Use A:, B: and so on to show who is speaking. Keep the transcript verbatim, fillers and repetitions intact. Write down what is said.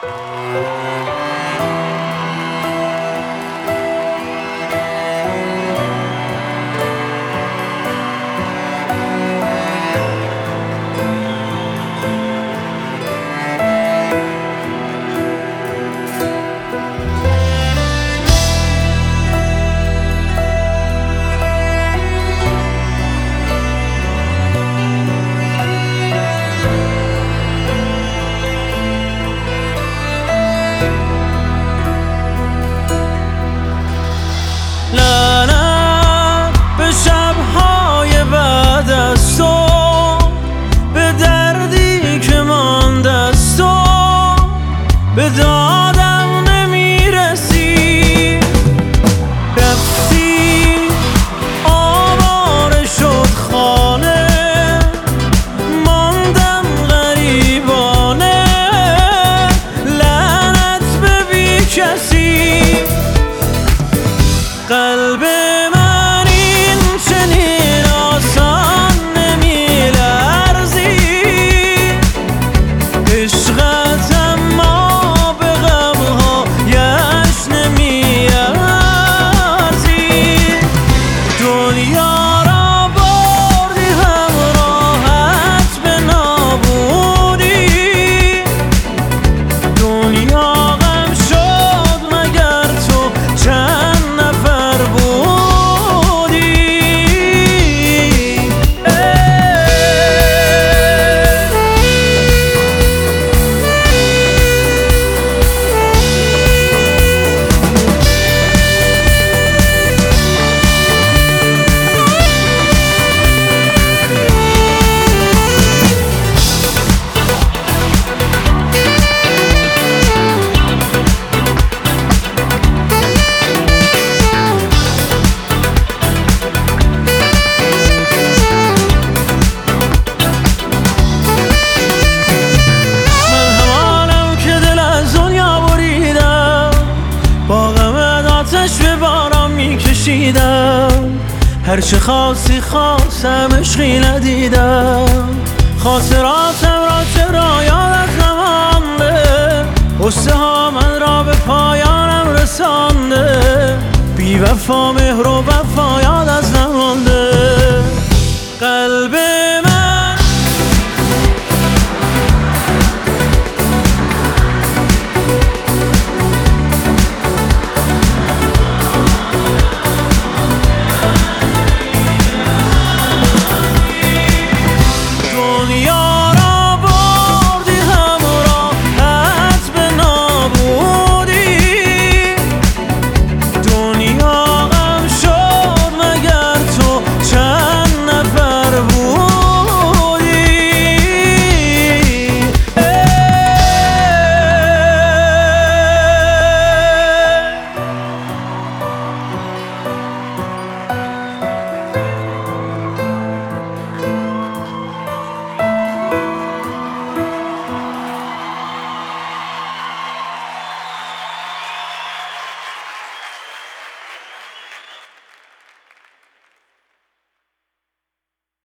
A: به دادم نمیرسی، رفتی آواره شد خانه، ماندم غریبانه، لعنت به بی کسی. قلب من این چنین آسان نمیلرزی، عشقت به باران میکشیدم، هرچه خاصی خواستم عشقی ندیدم، خاطراتم را چرا یادت نمانده، غصه ها من را به پایانم رسانده، بی وفا مهر و وفا یاد از نمانده. قلب